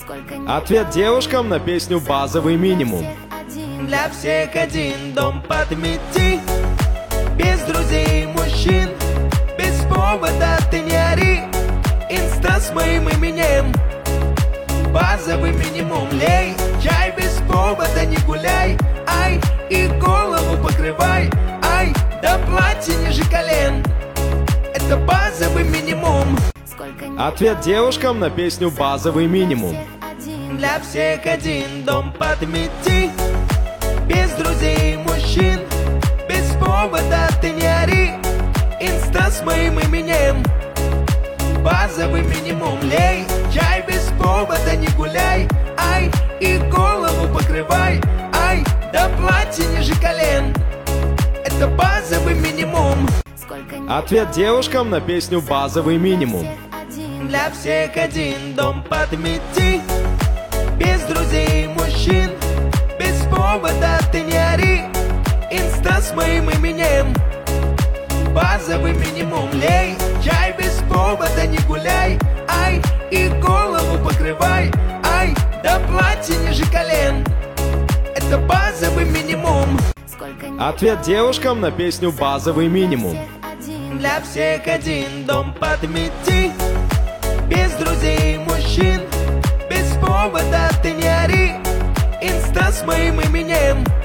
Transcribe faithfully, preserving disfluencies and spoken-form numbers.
Ответ девушкам на песню «Базовый минимум». Для всех один дом подмети. Без друзей и мужчин, без повода ты не ори. Инста с моим именем, базовый минимум лей. Чай без повода не гуляй, ай, и голову покрывай, ай, да платье ниже колен. Это базовый минимум. Ответ девушкам на песню «Базовый минимум». Для всех один дом подмети. Без друзей и мужчин, без повода ты не ори. Инста с моим именем, базовый минимум лей. Чай без повода не гуляй, ай, и голову покрывай, ай, да платье ниже колен. Это базовый минимум. Ответ девушкам на песню «Базовый минимум». Для всех один дом подмети. Без друзей и мужчин, без повода ты не ори. Инста с моим именем, базовый минимум лей. Чай без повода не гуляй, ай, и голову покрывай, ай, да платье ниже колен. Это базовый минимум. Ответ девушкам на песню «Базовый минимум». Для всех один дом подмети. Без друзей и мужчин, без повода ты не ори. Инста с моим именем,